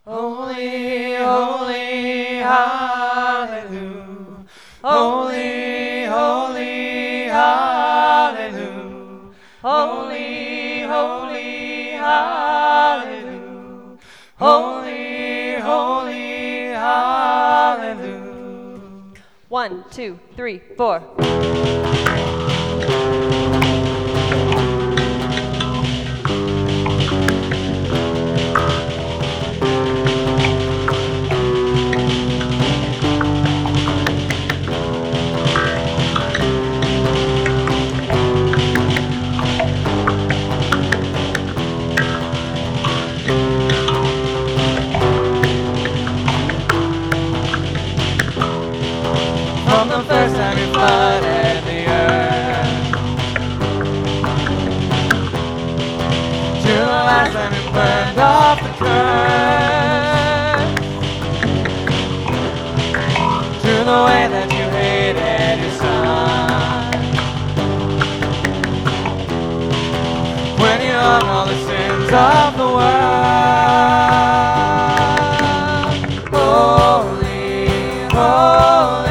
Holy, holy, hallelujah. Holy, holy, hallelujah. Holy, holy, hallelujah. Holy, holy, hallelujah. 1, 2, 3, 4. From the first time you flooded the earth to the last time you burned off the curse, to the way that you hated your son, when you hung all the sins of the world. Holy, holy,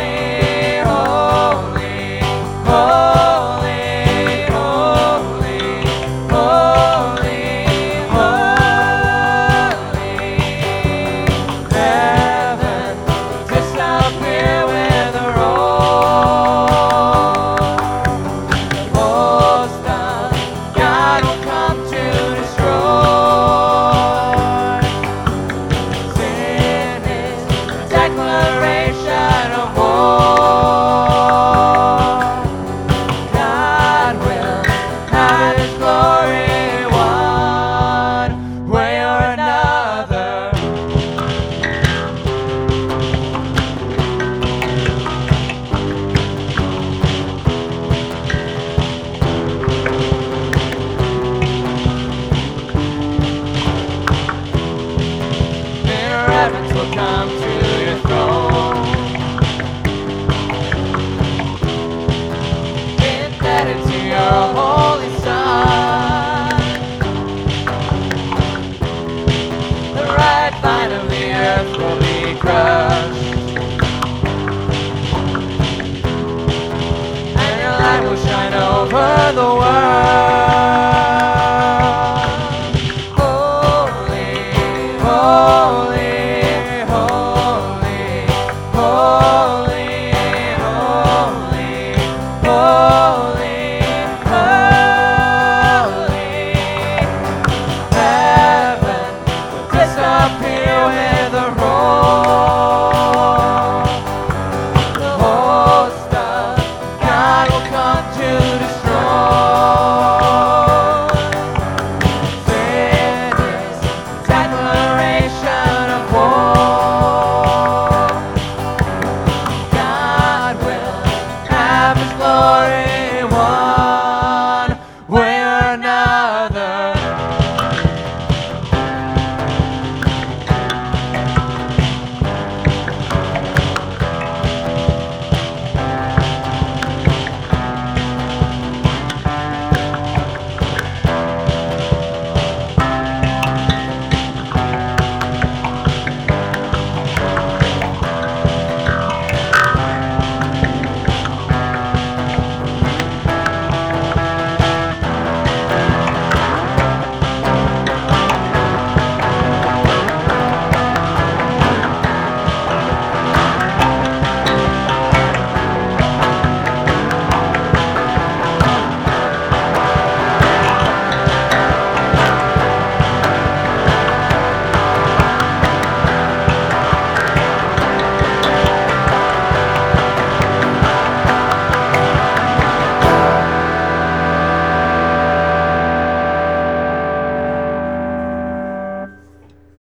declaration of war. God will have His glory one way or another. In reverence will come to your throne, indebted to your holy Son. The right vine of the earth will be crushed, and your light will shine over the world. Holy, holy,